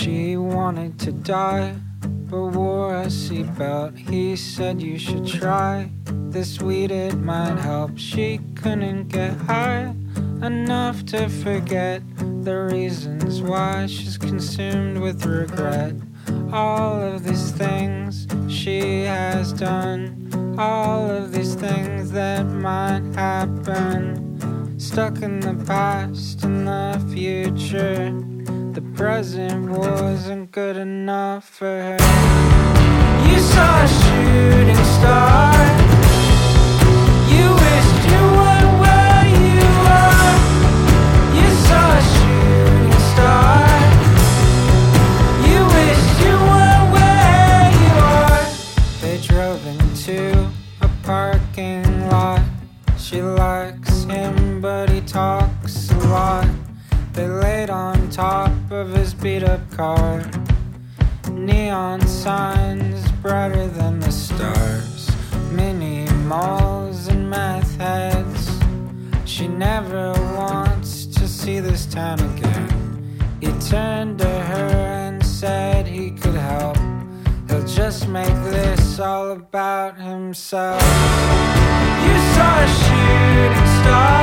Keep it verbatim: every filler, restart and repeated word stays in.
She wanted to die, but wore a seatbelt. He said you should try this weed, it might help. She couldn't get high enough to forget the reasons why she's consumed with regret. All of these things she has done, all of these things that might happen, stuck in the past and the future. The present wasn't good enough for her. You saw a shooting star, you wished you were where you are. You saw a shooting star, you wished you were where you are. They drove into a parking lot. She likes him, but he talks a lot. They laid on top of his beat-up car. Neon signs brighter than the stars, mini malls and meth heads. She never wants to see this town again. He turned to her and said he could help. He'll just make this all about himself. You saw a shooting star,